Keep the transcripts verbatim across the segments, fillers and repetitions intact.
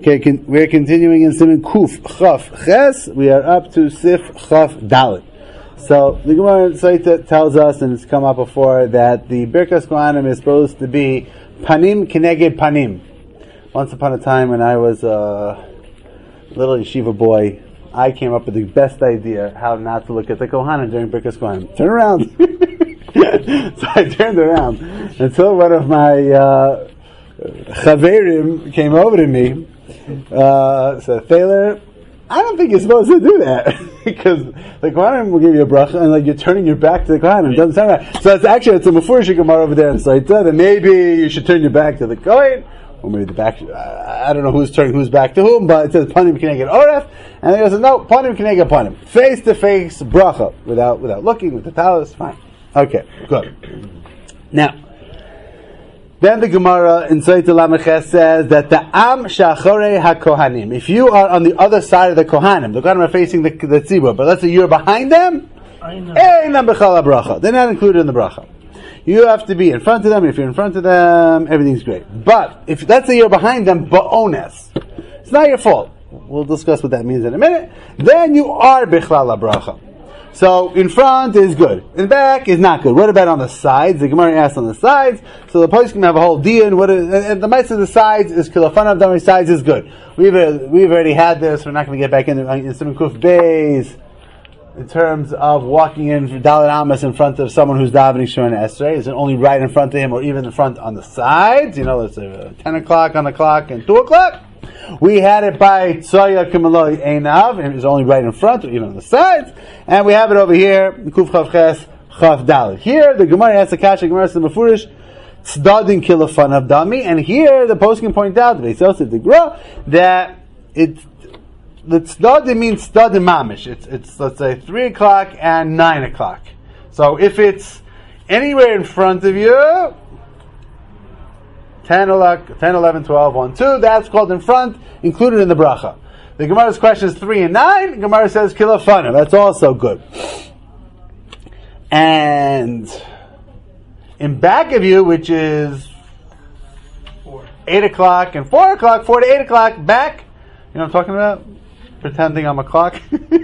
Okay, con- we're continuing in Siman Kuf Chaf Ches. We are up to Sif Chaf Dalet. So the Gemara Saita tells us, and it's come up before, that the Birkas Kohanim is supposed to be Panim Keneged Panim. Once upon a time, when I was a little yeshiva boy, I came up with the best idea how not to look at the Kohanim during Birkas Kohanim. Turn around. So I turned around until one of my uh, Chaverim came over to me. Uh, said, Thaler, I don't think you're supposed to do that because the Kohanim will give you a bracha and like you're turning your back to the Kohanim. It doesn't sound right. So it's actually it's a Mefurish Gemara over there in Saita that maybe you should turn your back to the Kohen, or maybe the back. I, I don't know who's turning who's back to whom, but it says Panim Keneged Oref, and they goes no Panim Keneged Panim, face to face bracha without without looking with the talis. Fine, okay, good. Now. Then the Gemara in Saita Lameches says that the Am Shachorei HaKohanim, if you are on the other side of the Kohanim, the Kohanim are facing the, the Tzibur, but let's say you're behind them, Einam B'chal HaBracha. They're not included in the bracha. You have to be in front of them. If you're in front of them, everything's great. But if let's say you're behind them, Ba'ones, it's not your fault. We'll discuss what that means in a minute. Then you are B'chal HaBracha. So in front is good, in back is not good. What about on the sides? The Gemara asks on the sides. So the post can have a whole din. What is, and the mice of the sides is kilafan of the sides is good. We've uh, we've already had this. We're not going to get back into in Siman Kuf Beis in terms of walking in Dalet Amos in front of someone who's davening Shemona Esrei. Is it only right in front of him, or even in front on the sides? You know, it's uh, ten o'clock on the clock and two o'clock. We had it by Tzoya Kimaloi Einav, and it was only right in front, or even on the sides. And we have it over here, Kuf Chav Ches, Chav Dalet. Here, the Gemara asks the Kasha, Gemara says the Mefurish, Tzadin Kilafan of Dami. And here, the post can point out, the Beisos the Gra, that it's, the Tzadin means Tzadin Mamish. It's, it's, let's say, three o'clock and nine o'clock. So if it's anywhere in front of you, ten, eleven, twelve, one, two, that's called in front, included in the bracha. The Gemara's question is three and nine. The Gemara says kilafana. That's also good. And in back of you, which is four. eight o'clock and four o'clock, four to eight o'clock, back. You know what I'm talking about? Pretending I'm a clock.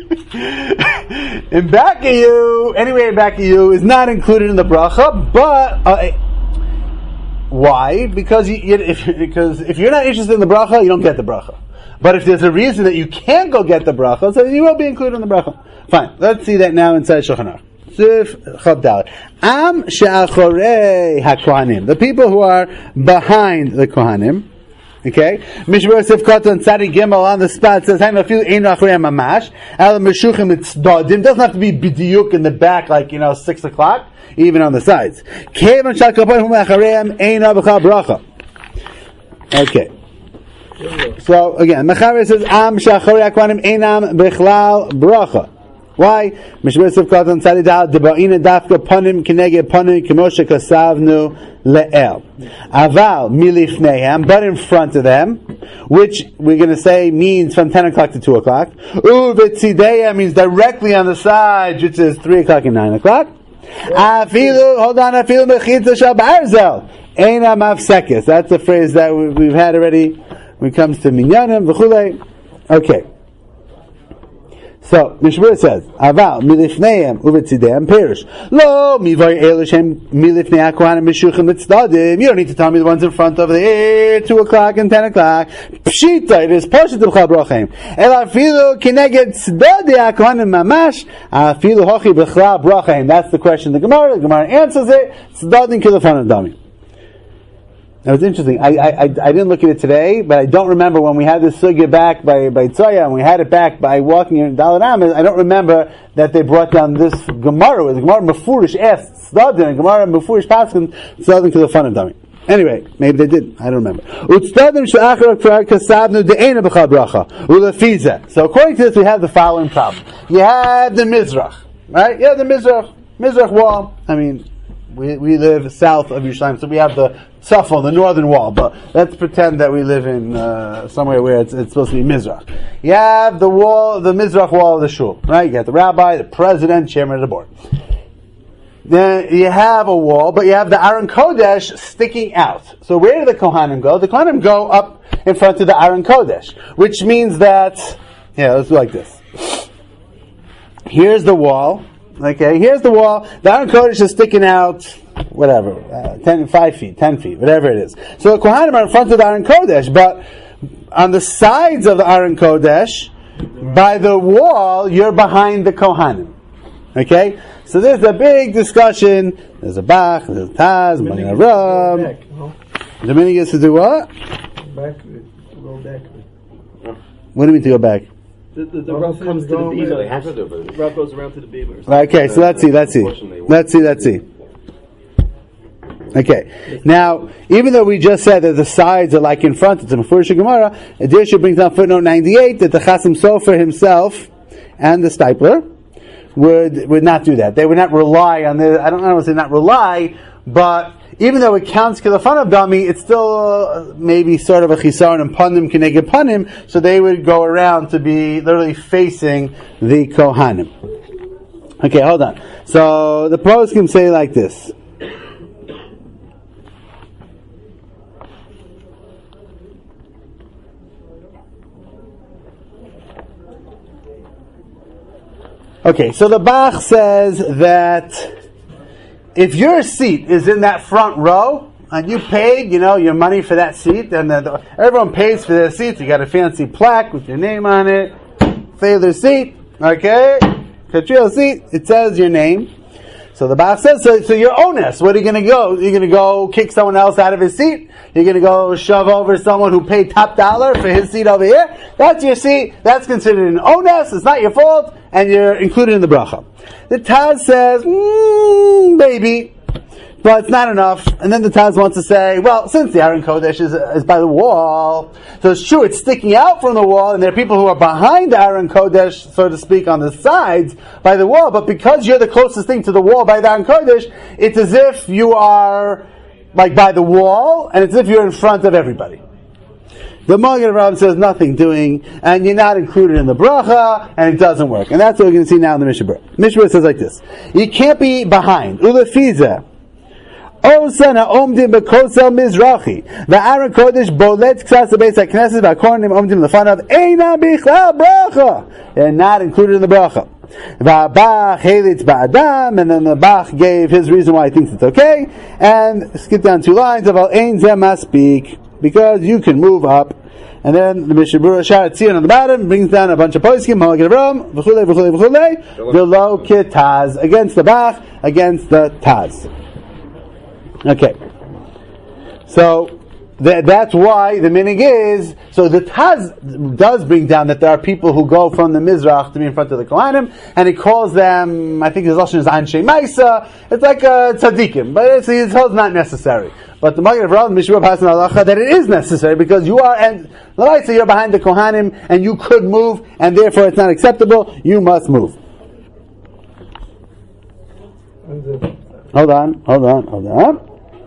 In back of you, anyway, in back of you is not included in the bracha, but uh, why? Because you, if, because if you're not interested in the bracha, you don't get the bracha. But if there's a reason that you can't go get the bracha, so you will be included in the bracha. Fine. Let's see that now inside Shulchan Aruch. Sif Chav Dalet. Am she'achorei haKohanim. The people who are behind the Kohanim. Okay? Mishmar Sif Katan Tzadi Gimel on the spot says, "Haim afilu ein achrei mamash." Al meshuchim tzdadim. Doesn't have to be b'diuk in the back, like you know, six o'clock. Even on the sides. Kevan shal kaponim achareim ein b'chal bracha. Okay. So again, Mechaber says, "Am shachorei haKohanim einam b'chlal bracha." Why? Mishmar Sif Katan Tzadi Dal Debaina Dafka Panim Keneged Panim Kemoshe Kasavnu Le'el. Aval milifneihem, but in front of them, which we're going to say means from ten o'clock to two o'clock. Uvitzideya means directly on the side, which is three o'clock and nine o'clock. Afilu, hold on, afilu mechitza shal barzel. Eina mafsekis. That's a phrase that we've had already when it comes to minyanim, v'chulei. Okay. So, Mishmur says, Aval, milifneihem, uvitzidehem, perish. Lo, mivar elishem, milifnei haKohanim, mishuchim, litzdadim. You don't need to tell me the ones in front of the eight, two o'clock, and ten o'clock. Pshita, it is poshet b'chal brachim. El afilu, kineged tzaddi haKohanim mamash, afilu hochi b'chal brachim. That's the question of the Gemara. The Gemara answers it, tzaddim kilafan dami. Now it's interesting. I, I I didn't look at it today, but I don't remember when we had this sugya back by by Tzoya, and we had it back by walking in Dalet Amos. I don't remember that they brought down this Gemara. The Gemara Mefurish asked Tzadin, and Gemara Mefurish Paskin Tzadin to the fun of dummy. Anyway, maybe they did. I don't remember. Utzdadim she'achar kasavnu de'ena b'chal bracha ulefiza. So according to this, we have the following problem. You have the Mizrach, right? You have the Mizrach Mizrach wall. I mean. We we live south of Yerushalayim, so we have the Tzafon, the northern wall. But let's pretend that we live in uh, somewhere where it's, it's supposed to be Mizrach. You have the wall, the Mizrach wall of the shul, right? You got the rabbi, the president, chairman of the board. then you have a wall, but you have the Aron Kodesh sticking out. So where do the Kohanim go? The Kohanim go up in front of the Aron Kodesh, which means that, yeah, let's do like this. Here's the wall. Okay, here's the wall. The Aron Kodesh is sticking out, whatever, uh, ten, five feet, ten feet, whatever it is. So the Kohanim are in front of the Aron Kodesh, but on the sides of the Aron Kodesh, by the wall, you're behind the Kohanim. Okay? So there's a big discussion. There's a Bach, there's a Taz, Mani Aram. The meaning is to do what? Back, go back. What do you mean to go back? The, the, the rope comes to the beamer. So they have to do it. The rope goes around to the beamer. Okay, so let's see, let's see. Let's see, let's see. Okay. Now, even though we just said that the sides are like in front, it's a Mefurish Gemara, Dirshu brings down footnote ninety-eight that the Chasam Sofer himself and the Stipler would would not do that. They would not rely on the, I don't know if they not rely, but even though it counts Kilafan of Dami, it's still uh, maybe sort of a Chisaron and Panim Keneged Panim, so they would go around to be literally facing the Kohanim. Okay, hold on. So the pros can say like this. Okay, so the Bach says that if your seat is in that front row, and you paid, you know, your money for that seat, and the, the, everyone pays for their seats, you got a fancy plaque with your name on it, favorite seat, okay, Katril seat, it says your name. So the Bach says, so, so you're onus. What are you going to go? You're going to go kick someone else out of his seat? You're going to go shove over someone who paid top dollar for his seat over here? That's your seat. That's considered an onus. It's not your fault. And you're included in the bracha. The Taz says, mm, maybe, but it's not enough. And then the Taz wants to say, well, since the Aron Kodesh is, is by the wall, so it's true, it's sticking out from the wall, and there are people who are behind the Aron Kodesh, so to speak, on the sides by the wall, but because you're the closest thing to the wall by the Aron Kodesh, it's as if you are like by the wall, and it's as if you're in front of everybody. The Magen Avraham says nothing doing, and you're not included in the bracha, and it doesn't work. And that's what we're going to see now in the Mishnah Berurah. Mishnah Berurah says like this: you can't be behind. Ulefiza. Osana omdim bekosel mizrachi. The Aron Kodesh bolet ksas beis hakneses v'akornim omdim lefanav eina bichlal bracha. They're not included in the bracha. V'abach helitz ba'adam, and then the Bach gave his reason why he thinks it's okay. And skip down two lines of al ein zeh maspik, because you can move up. And then the Mishnah Berurah Sharat Tzion on the bottom brings down a bunch of poskim, Magen Avraham, v'chulei v'chulei v'chulei, v'lo ketaz, against the Bach, against the Taz. Okay. So, th- that's why the meaning is, so the Taz does bring down that there are people who go from the Mizrach to be in front of the Kohanim, and he calls them, I think his Lashon is Anshe Maisa, it's like a tzaddikim, but it's, it's not necessary. But the Magen Avraham, Mishnah Berurah has an halacha that it is necessary, because you are, and like so you're behind the Kohanim, and you could move, and therefore it's not acceptable, you must move. Hold on, hold on, hold on.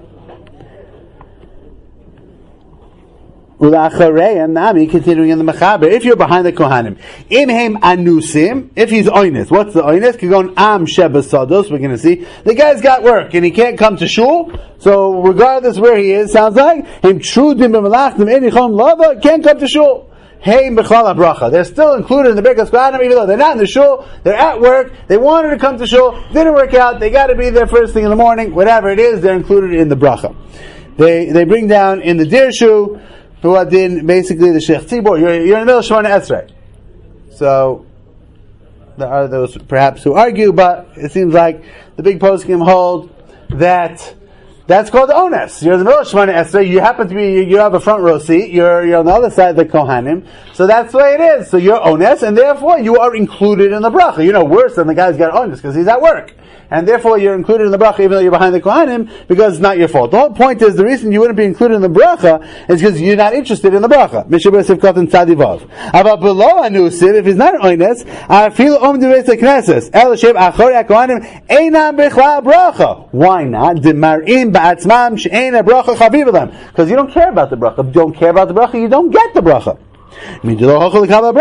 Nami, continuing in the Mechaber, if you're behind the Kohanim, imhem anusim, if he's oinus, what's the oinus? Kigon am shebasados, we're going to see. The guy's got work, and he can't come to shul, so regardless where he is, sounds like, him trudim b'malachtim enichon lava, can't come to shul. Hey, Mechala Bracha. They're still included in the Birkas Kohanim, even though they're not in the shul, they're at work, they wanted to come to shul, didn't work out, they got to be there first thing in the morning, whatever it is, they're included in the Bracha. They, they bring down in the Dirshu, who are in basically the Sheikh Tzibor, you're, you're in the middle of Shemona Esrei. So, there are those perhaps who argue, but it seems like the big poskim hold that that's called onus. You're in the middle of Shemona Esrei, you happen to be, you have a front row seat, you're, you're on the other side of the Kohanim, so that's the way it is. So you're onus, and therefore you are included in the bracha. You know, worse than the guy's got onus, because he's at work. And therefore you're included in the bracha even though you're behind the Kohanim, because it's not your fault. The whole point is, the reason you wouldn't be included in the bracha is because you're not interested in the bracha. Mishnah Berurah Sivkot and Tzadivav. But below anusid, if he's not oines, afil om divrei knesses, el shev achori hakohanim einam bichlal bracha. Why not? Demarim ba'atzmam she'ein bracha chaviv them. Because you don't care about the bracha. If you don't care about the bracha, you don't get the bracha.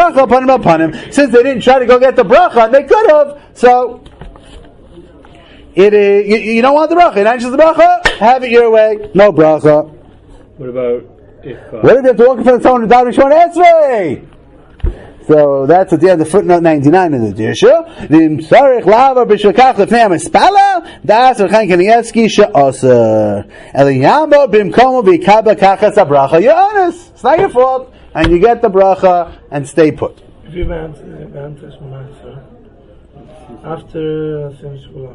Since they didn't try to go get the bracha, and they could have, so It is, you, you don't want the bracha. It answers the bracha. Have it your way. No bracha. What about if? Uh, what if you have to walk in front of someone and daven Shemona Esrei? So that's at the end of footnote ninety-nine in the Dirsha. V'im tzarich lava b'shvekach lefnei hamispalel da'asar Chaim Kanievsky she'aser eliyambo b'imkomo v'yikaba kachas habracha yonis. It's not your fault, and you get the bracha and stay put. If you went to Shemona after Shemona,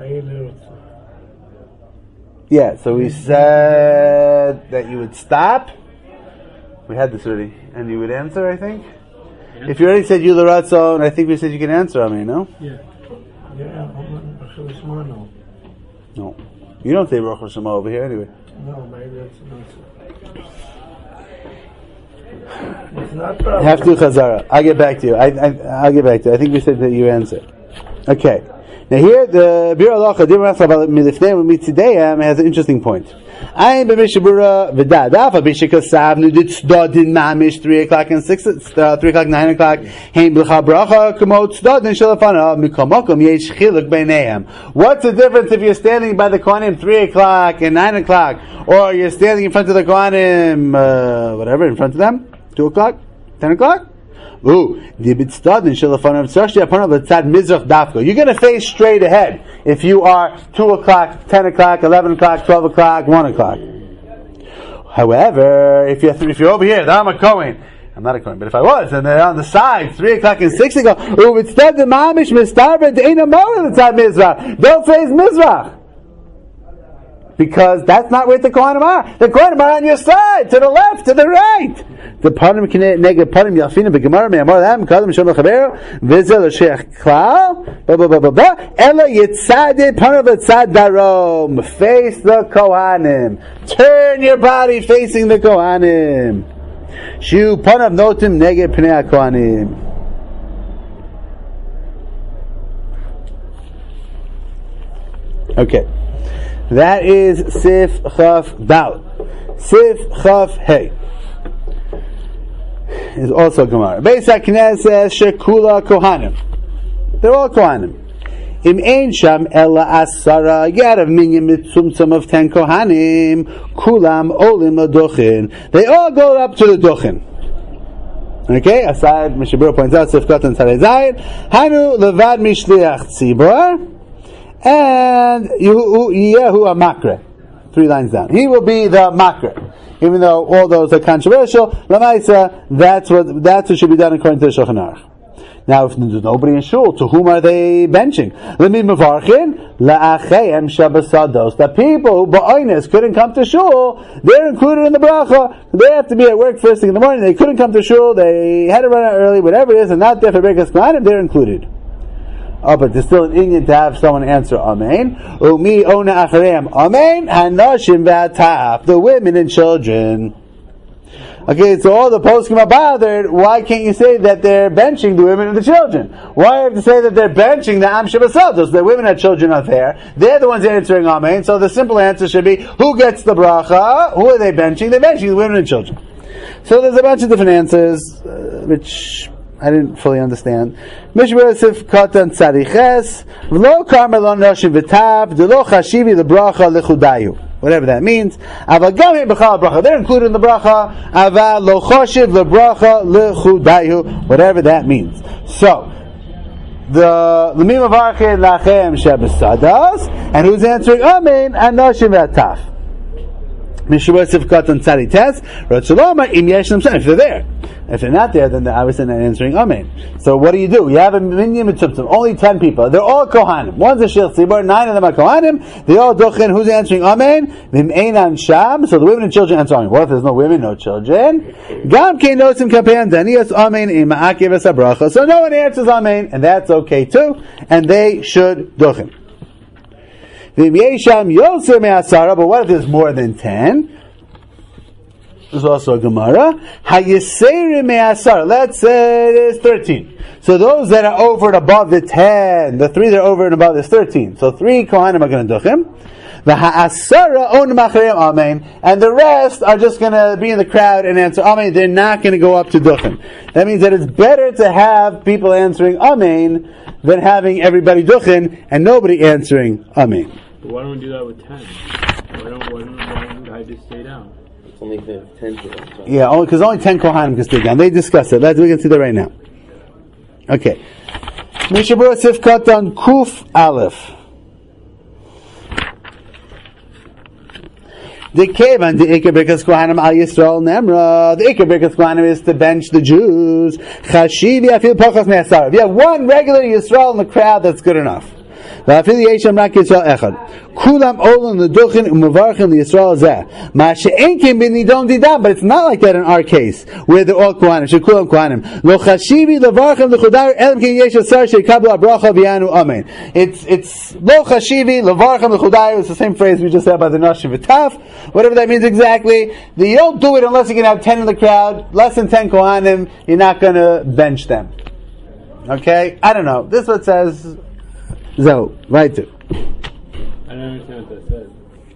yeah. So we said that you would stop. We had this already, and you would answer. I think. If you already said you l'ratzon, I think we said you can answer. I mean, no. Yeah. Yeah. No. No. You don't say Baruch Hashem over here anyway. No, maybe that's not. It's not Baruch. Have to Chazara. I'll get back to you. I, I, I'll get back to you. I think we said that you answered. Okay. Now here, the Bir Halacha Dimar Chaval Milifnei Mitzideyam has an interesting point. I am b'mishabura v'dad. Afa b'shikasav nudit tzadin mamish three o'clock and six, uh, three o'clock, nine o'clock. Hein b'cha bracha k'mot tzadin shalafana mikomokom yesh chiluk b'neihem. What's the difference if you're standing by the Kohanim three o'clock and nine o'clock, or you're standing in front of the Kohanim, uh, whatever, in front of them, two o'clock, ten o'clock? Ooh, you're going to face straight ahead if you are two o'clock, ten o'clock, eleven o'clock, twelve o'clock, one o'clock. However, if you're if you're over here, I'm a Kohen. I'm not a Kohen, but if I was, and they're on the side, three o'clock and six o'clock, ooh, it's the mamish mistarved ain't a moment the Mizrach. Don't face Mizrach. Because that's not where the Kohanim are. The Kohanim are on your side, to the left, to the right. The panim nege panim yafina begemara me'amar lam kadam shom lechaber v'zel sheikh klal ba ba ba ba ba ela yitzadid panim v'tzad darom. Face the Kohanim. Turn your body facing the Kohanim. Shu panim notim nege pnei Kohanim. Okay. That is Sif Chaf Dal. Sif Chaf Hey is also Gemara. Beis HaKnesses says Shekula Kohanim. They're all Kohanim. Im Ein Sham Ella Asara. You got a minyan mitzumtzum of ten Kohanim. Kulam Olim Aduchin. They all go up to the Duchin. Okay, aside Mishabur points out Sif Katan Tzadei Zayin. Hanu Levad Mishliach Tzibor. And Yehu Makre, three lines down. He will be the Makre, even though all those are controversial. Lamaisa, that's what that's what should be done according to the Shulchan Aruch. Now, if there's nobody in shul, to whom are they benching? Lemi mevarchin la'acheim shabasados. The people who ba'oines couldn't come to shul, they're included in the bracha. They have to be at work first thing in the morning. They couldn't come to shul. They had to run out early. Whatever it is, and not there for Birkas Kohanim, they're included. Oh, but there's still an Indian to have someone answer Amen. Umi ona achareim Amen. Hanashim v'ataf. The women and children. Okay, so all the poskim are bothered. Why can't you say that they're benching the women and the children? Why do you have to say that they're benching the Am Shebasados? The women and children are there. They're the ones answering Amen. So the simple answer should be, who gets the bracha? Who are they benching? They're benching the women and children. So there's a bunch of different answers, uh, which I didn't fully understand. Mishmar Sif Katan Tzadiches V'lo Karmelon Noshim V'tab D'lo Chashivi L'bracha L'chudayu. Whatever that means. Aval Gam Hein B'chal Bracha. They're included in the bracha. Aval Lo Chashiv L'bracha L'chudayu. Whatever that means. So, the L'mim Avarchin Lachem Shebesadas, and who's answering Amen and Noshim V'ataf. Mishmar Sif Katan Tzadiches Ratzaloma Im Yeshem Shem. If they're there. If they're not there, then they're obviously not answering Amen. So what do you do? You have a minyan mitzvah, only ten people. They're all Kohanim. One's a Sheikh Tzibor, nine of them are Kohanim. They all Duchin. Who's answering Amen? Vim Einan Sham. So the women and children answer Amen. What if there's no women, no children? Gam Kein Nosim Kapean Danias Amen Ima Akiv Esabracha. So no one answers Amen, and that's okay too. And they should Duchin. Vim Yesham Yoser Me'asara. But what if there's more than ten? There's also a Gemara. Hayiseri me'asar. Let's say there's thirteen. So those that are over and above the ten, the three that are over and above is thirteen. So three Kohanim are going to duchim. V'ha'asara on machreim amen, and the rest are just going to be in the crowd and answer amen. They're not going to go up to duchen. That means that it's better to have people answering amen than having everybody duchen and nobody answering amen. But why don't we do that with ten? Why don't why don't, why don't I just stay down? It's only ten to them. So. Yeah, only because only ten kohanim can stay down. They discussed it. Let's we can see that right now. Okay. Mishabur Sifkat on Kuf Aleph. The Kevan, the Iker Birkas Kohanim Al Yisrael Nemra. The Iker Birkas Kohanim is to bench the Jews. Chashivi Afil Pachas Me'asar. If you have one regular Yisrael in the crowd, that's good enough. V'afil Yesham Rak Yisrael Echad. Kulam Olin the Duchin Umavarchim the Yisrael Zeh. Ma she'enkim bin nidon didam, but it's not like that in our case, where they're all Kohanim. Shekulam Kohanim. Lo chashivi levarchim l'chudar elam kin yesh asar she'kablu abracha v'yanu amen. It's it's lo chashivi levarchim l'chudar. It's the same phrase we just said by the Nashim V'taf. Whatever that means exactly. You don't do it unless you can have ten in the crowd. Less than ten Kohanim, you're not going to bench them. Okay? I don't know. This is what it says. So, right to. I don't understand what that says.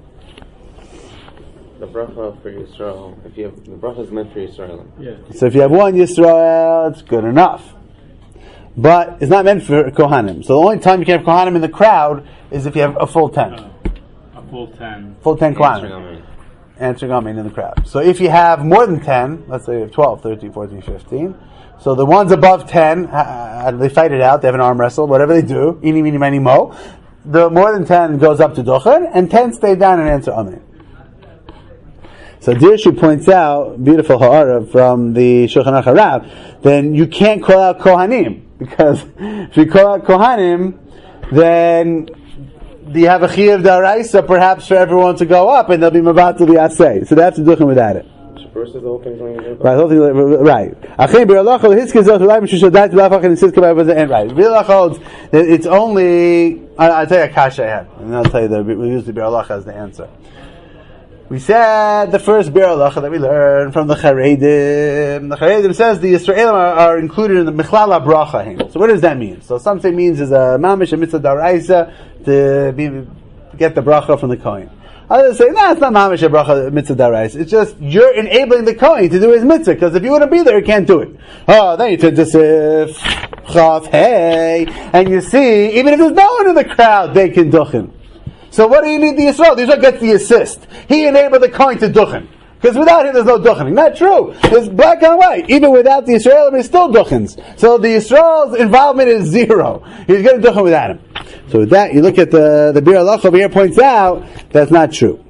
The bracha for Yisrael, if you have, the bracha is meant for Yisrael. Yeah. So if you have one Yisrael, it's good enough. But it's not meant for Kohanim. So the only time you can have Kohanim in the crowd is if you have a full ten. Oh, a full ten. Full ten Kohanim. Answering Amen in the crowd. So if you have more than ten, let's say you have twelve, thirteen, fourteen, fifteen, so the ones above ten, uh, they fight it out, they have an arm wrestle, whatever they do, eeny, meeny, miny, mo. The more than ten goes up to Duchen, and ten stay down and answer Amen. So Dirshu points out, beautiful ha'ara from the Shulchan Aruch HaRav, then you can't call out Kohanim, because if you call out Kohanim, then you have a chiyuv d'oraisa perhaps for everyone to go up, and they'll be mabatul b'aseh. So they have to do it without it. Versus the whole thing's going to Right, the whole thing, right. Achim b'ralacha l'hiskes zot l'ayim shushadat l'afach and l'siska b'avaz and right. B'ralacha holds that it's only. I, I'll tell you a kasha I had, and I'll tell you that we use the b'ralacha as the answer. We said the first b'ralacha that we learned from the Charedim. The Charedim says the Yisraelim are, are included in the Michlala bracha. So what does that mean? So something means is a mamish a mitzvah d'oraisa to be get the bracha from the kohen. Others say, no, it's not mamish a bracha mitzvah d'oraisa. It's just you're enabling the kohen to do his mitzvah, because if you wouldn't be there, you can't do it. Oh, then you turn to sif chaf hey, and you see even if there's no one in the crowd, they can duchen. So what do you need the Yisrael? The Yisrael gets the assist. He enabled the kohen to duchen. Because without him, there's no duchening. Not true. There's black and white. Even without the Yisraelim, he's still duchens. So the Yisrael's involvement is zero. He's going to duchen without him. So with that, you look at the the Bir Alach over here points out that's not true.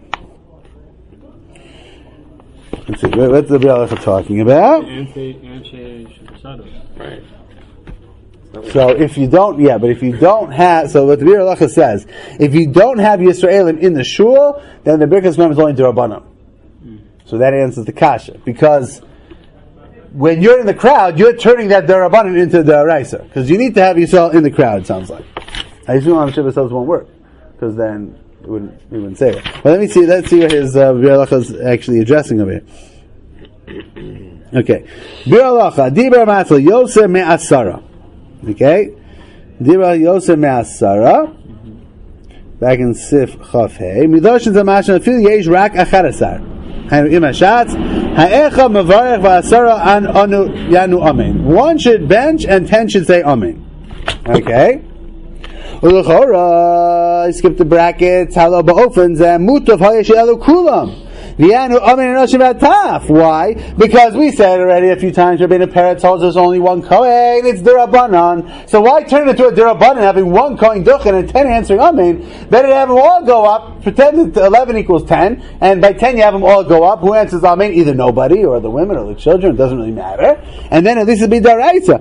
Let's see. What's the Bir Alach talking about? Right. So if you don't, yeah, but if you don't have, so what the Bir Alach says, if you don't have Yisraelim in the shul, then the Birkas Kohanim is only D'Rabbanan. So that answers the kasha, because when you're in the crowd, you're turning that D'Rabbanan into the D'Oraisa, because you need to have Yisrael in the crowd. It sounds like. I assume on Shiva Cells won't work, because then it wouldn't, he wouldn't say it. But let me see. Let's see what his uh, Bir Alacha is actually addressing over here. Okay, Bir Alacha Dibra Matla Yosef Me'asara. Okay, Dibra Yosef Me'asara. Back in Sif Chaf Hey Midoshin Zamashin Afil Yesh Rak Acharasar. One should bench and ten should say amen. Okay. I skip the brackets. Hello, ba'ofens and mutav hayeshelu kulam. Why? Because we said already a few times, Rabbeinu Pera told us there's only one Kohen, it's D'Rabbanan. So why turn it into a D'Rabbanan, having one Kohen Duchen and ten answering Amen? Better to have them all go up, pretend that eleven equals ten, and by ten you have them all go up. Who answers Amen? Either nobody, or the women, or the children, it doesn't really matter. And then at least it'll be D'Oraisa.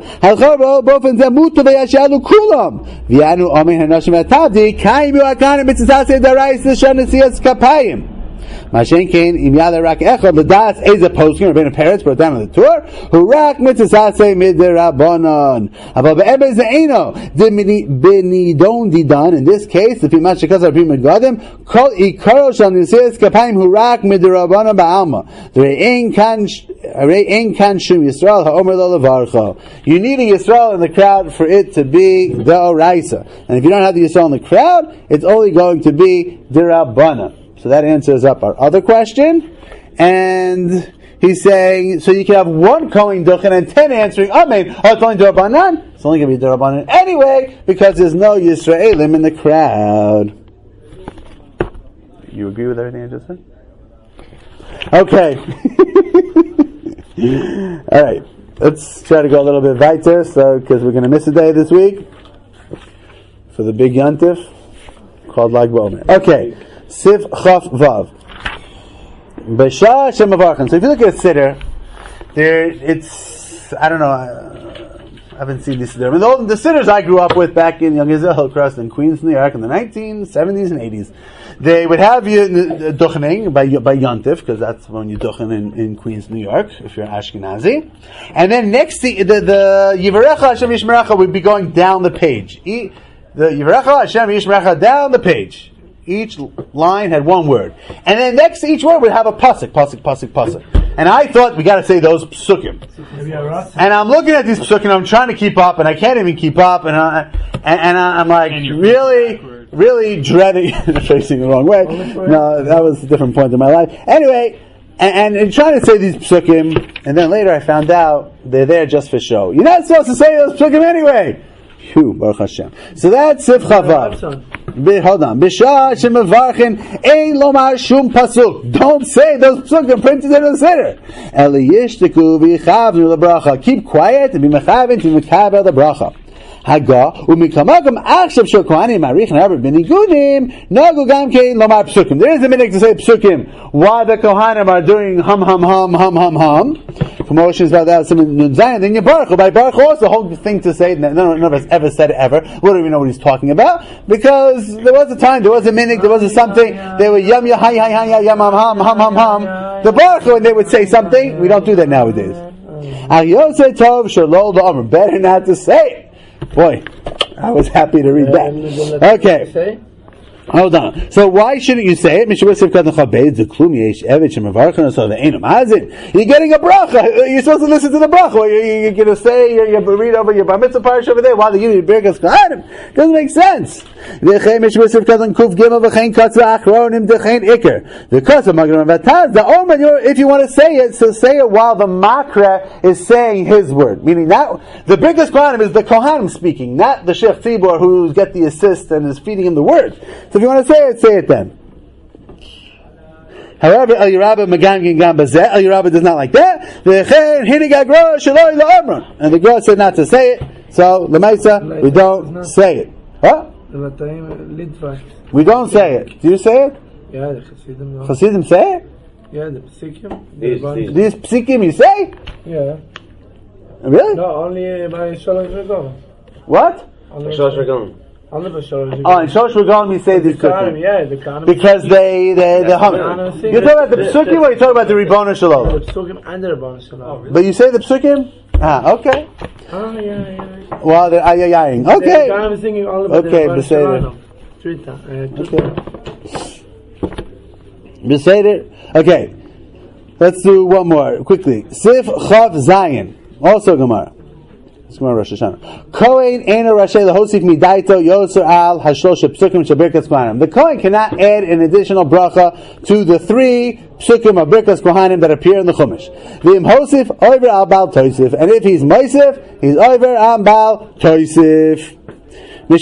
Mashen Kain Im Yada Rak Echad L'das Eza Poskim Rabbeinu Peretz brought down on the tour Hu Rak Mitzasase Midirabanon Aval Be'ebez Eino Benidon Didan. In this case, the Pimat Shekaz Rabbi Megadim Kol Ikaro Shal Nisiyas Kapayim Hu Rak Midirabanon Ba'alma Re'ein Kan Re'ein Kan Shum Yisrael Ha'omer Lo Levarcho. You need a Yisrael in the crowd for it to be the Oraisa, and if you don't have the Yisrael in the crowd, it's only going to be Dirabana. So that answers up our other question. And he's saying, so you can have one Kohen Duchen and ten answering Amen. Oh, it's only Durabanan? It's only going to be Durabanan anyway, because there's no Yisraelim in the crowd. You agree with everything I just said? Okay. Alright. Let's try to go a little bit weiter, so, because we're going to miss a day this week for the big Yontif called Lag BaOmer. Okay. Sif Chaf Vav. B'shah Shem Avarchan. So if you look at a Siddur, there, it's, I don't know, I haven't seen this Siddur. I mean, the, the Siddurs I grew up with back in Young Israel, Hillcrest, in Queens, New York, in the nineteen seventies and eighties, they would have you duchening by by Yontif, because that's when you duchen in, in Queens, New York, if you're Ashkenazi. And then next, the the, the Yivarecha Hashem Yishmerecha would be going down the page. E, the Yivarecha Hashem Yishmerecha down the page. Each line had one word. And then next to each word would have a pasuk, pasuk, pasuk, pasuk. And I thought, we gotta say those psukim. And I'm looking at these psukim, I'm trying to keep up, and I can't even keep up, and, I, and, and I'm like, really, really dreading, facing the wrong way. No, that was a different point in my life. Anyway, and, and, and trying to say these psukim, and then later I found out they're there just for show. You're not supposed to say those psukim anyway. Phew, Baruch Hashem. So that's Sif Chavav. Hold on. B'shah shemavarchin ein lomar shum pasuk. Don't say those psukim printed in the Siddur. Eli yishtiku v'yichavnu lebracha. Keep quiet and be mechavin to mekabel the bracha. Haga u'mikamagam achshav shel kohanim marichin harber benigudim nagu gam kein lomar psukim. There is a minute to say psukim. Why the kohanim are doing hum hum hum hum hum hum. Promotions about that. Then you baruch by baruch also the whole thing to say. None, none of us ever said it ever. We don't even know what he's talking about, because there was a time, there was a minute, there was a something. They were yum yum hi hi hi yum hum hum hum hum hum. The baruch when they would say something, we don't do that nowadays. Better not to say it. Boy, I was happy to read that. Okay. Hold on. So why shouldn't you say it? You're getting a bracha. You're supposed to listen to the bracha. You're, you're going to say, you're, you're read over your bar mitzvah parish over there while the unit Birkas Kohanim. Doesn't make sense. The if you want to say it, so say it while the makra is saying his word. Meaning that the Birkas Kohanim is the Kohanim speaking, not the Shech Tzibor who's get the assist and is feeding him the words. So if you want to say it, say it then. However, El Yerabah Magangin Gam Bazeh, El Yerabah does not like that. And the Gra said not to say it, so Lemaisa, we don't say it. What? We don't say it. Do you say it? Yeah, the Chassidim. Chassidim say it? Yeah, the Psikim. These, these Psikim you say? Yeah. Really? No, only by Shalosh Regon. What? Shalosh Regon. Only by Shalosh Regon. Oh, in Shalosh Regon we say these Psikim. Yeah, the Kanim. Because they, they, they hum. You're talking about the Psukim or you're talking about the Ribbona Shalom? The Psukim and the Ribbona Shalom. But you say the Psukim? Ah, okay. Oh, yeah, yeah. Well, they're ayayaing. Okay. The Kanim is singing all about okay, the Ribbona Shalom. Three times. Okay. Beseder. Okay. Let's do one more quickly. Sif Chav Zayin. Also Gemara. It's Gemara Rosh Hashanah. Kohen Eino Rashi LaHosif Midaito Yoser Al Hashlosh Psukim Shabirkas Kohanim. The Kohen cannot add an additional bracha to the three Psukim of Birkas Kohanim that appear in the Chumash. V'im Hosif Over Al Bal Toisif. And if he's Moisif, he's Over Al Bal Toisif. The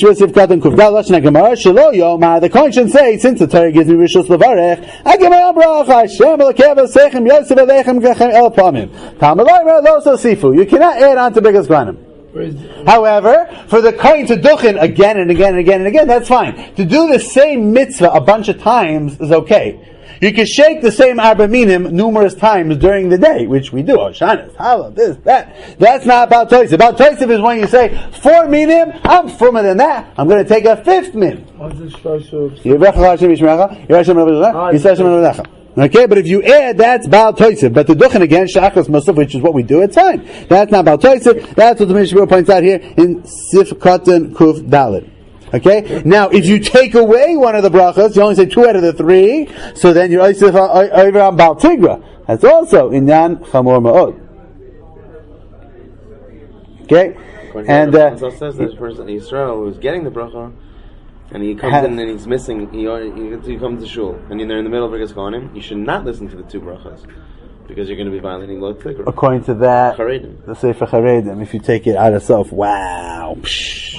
Kohen should say, since the Torah gives me Rishus Levarech, I give my own bracha, Hashem Elokev Esechem Yosef Elechem Gechem El Pamim. Tamaloi Loso Sifu. You cannot add on to Birkas Kohanim. However, for the Kohen to duchen again and again and again and again, that's fine. To do the same mitzvah a bunch of times is okay. You can shake the same Arba Minim numerous times during the day, which we do. Oshanas, Hala, this, that. That's not about Toisif. About Toisif is when you say, four Minim, I'm firmer than that. I'm going to take a fifth Min. What's the Shlosh of... Yivrecha Hashem Yishmerecha, Yireh Hashem Levadecha, Yisrael Hashem Levadecha. Okay, but if you add, that's Baal Toisif. But the Duchen again, Shachas Musaf, which is what we do, it's fine. That's not Baal Toisif. That's what the Mishnah points out here in Sif Katan Kuf Dalet. Okay? Now, if you take away one of the brachas, you only say two out of the three, so then you're over on Baal Tigra. That's also Inyan Chamor Ma'od. Okay? And, uh, it says that person, Yisrael, who's getting the bracha, and he comes has, in and he's missing, he, he, he comes to shul, and they're in the middle of Birkas Kohanim, you should not listen to the two brachas, because you're going to be violating Lot Tigra. According to that, Charedim. the Sefer Charedim, if you take it out of self, wow. Psh.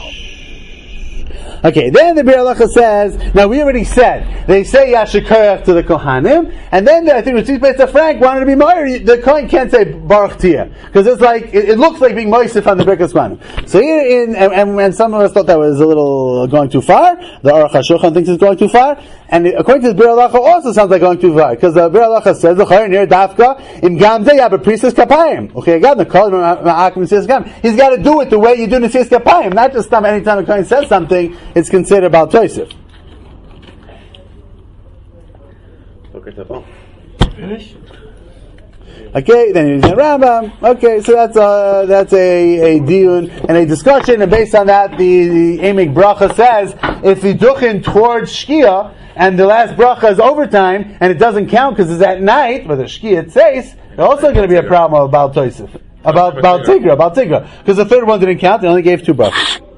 Okay, then the Bir Halacha says, now we already said, they say Yashikarach to the Kohanim, and then the, I think Rashi Pesach Frank wanted to be Meir, the Kohen can't say Baruch Tia, because it's like, it, it looks like being Moisef on the Birkas Kohanim. So here in, and, and, and some of us thought that was a little going too far, the Aruch HaShulchan thinks it's going too far, and according to the Bir Halacha also sounds like going too far, because the Bir Halacha says, the Chayin here, Dafka, in Gamze, you have a priestess Kapayim. Okay, again, the Kol, he's got to do it the way you do Nesias Kapayim, not just anytime a Kohen says something, it's considered Baal Toisif. Finish? Okay, then he's in Rambam. Okay, so that's a, that's a, a diyun and a discussion, and based on that, the, the Emek Bracha says, if you duchen towards Shkia, and the last bracha is overtime, and it doesn't count because it's at night, but the Shkia it says, there's also going to be a problem about Baal Toisif. About Baal Tigra, Baal Tigra. Because the third one didn't count, they only gave two brachas.